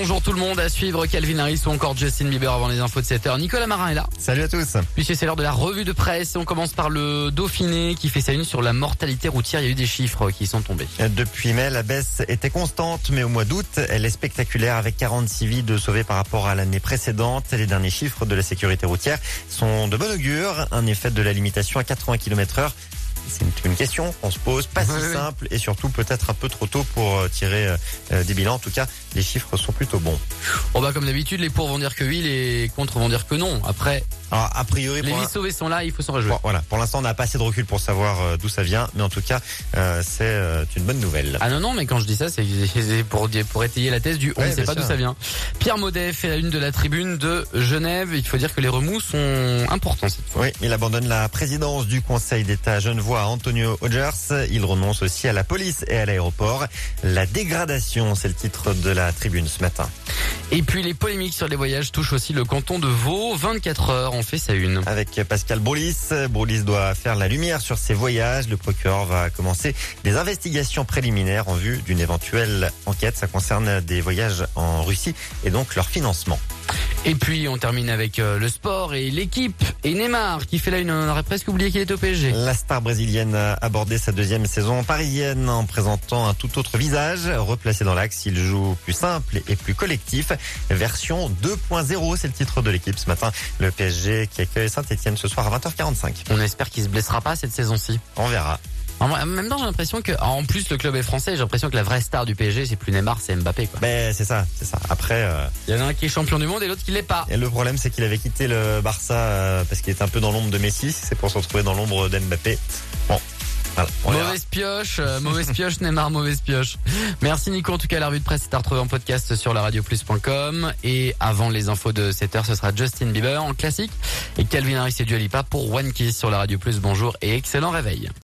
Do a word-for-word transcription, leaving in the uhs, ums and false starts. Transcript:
bonjour tout le monde, à suivre Calvin Harris ou encore Justin Bieber avant les infos de sept heures. Nicolas Marin est là. Salut à tous. Puisque c'est l'heure de la revue de presse et on commence par le Dauphiné qui fait sa une sur la mortalité routière. Il y a eu des chiffres qui sont tombés. Depuis mai, la baisse était constante, mais au mois d'août, elle est spectaculaire avec quarante-six vies de sauvées par rapport à l'année précédente. Les derniers chiffres de la sécurité routière sont de bon augure. Un effet de la limitation à quatre-vingts kilomètres heure. C'est une question qu'on se pose, pas si oui, simple et surtout peut-être un peu trop tôt pour tirer euh, des bilans. En tout cas, les chiffres sont plutôt bons. Bon bah comme d'habitude, les pour vont dire que oui, les contre vont dire que non. Après, alors a priori, les pour vies un... sauvées sont là, il faut s'en réjouir. Bon, voilà, pour l'instant, on n'a pas assez de recul pour savoir euh, d'où ça vient, mais en tout cas, euh, c'est euh, une bonne nouvelle. Ah non non, mais quand je dis ça, c'est pour pour étayer la thèse du on ouais, ne sait pas d'où ça vient. Pierre Maudet fait la une de la tribune de Genève. Il faut dire que les remous sont importants cette fois. Oui, il abandonne la présidence du Conseil d'État genevois à Antonio Hodgers. Il renonce aussi à la police et à l'aéroport. La dégradation, c'est le titre de la tribune ce matin. Et puis les polémiques sur les voyages touchent aussi le canton de Vaud. vingt-quatre heures, on fait sa une. Avec Pascal Broulis, Broulis doit faire la lumière sur ses voyages. Le procureur va commencer des investigations préliminaires en vue d'une éventuelle enquête. Ça concerne des voyages en Russie et donc leur financement. Et puis on termine avec le sport et l'équipe et Neymar qui fait là une, on aurait presque oublié qu'il est au P S G. La star brésilienne a abordé sa deuxième saison parisienne en présentant un tout autre visage. Replacé dans l'axe, il joue plus simple et plus collectif. Version deux point zéro, c'est le titre de l'équipe ce matin. Le P S G qui accueille Saint-Etienne ce soir à vingt heures quarante-cinq. On espère qu'il se blessera pas cette saison-ci. On verra. En même temps, j'ai l'impression que, en plus, le club est français. J'ai l'impression que la vraie star du P S G, c'est plus Neymar, c'est Mbappé, quoi. Ben, c'est ça, c'est ça. Après, euh... il y en a un qui est champion du monde et l'autre qui l'est pas. Et le problème, c'est qu'il avait quitté le Barça euh, parce qu'il était un peu dans l'ombre de Messi. C'est pour se retrouver dans l'ombre d'Mbappé. Bon. Voilà, mauvaise pioche, euh, mauvaise pioche, Neymar, mauvaise pioche. Merci Nico, en tout cas la revue de presse est à retrouver en podcast sur la radio plus point com. Et avant les infos de sept heures, ce sera Justin Bieber en classique et Calvin Harris et Dua Lipa pour One Kiss sur la radio plus. Bonjour et excellent réveil.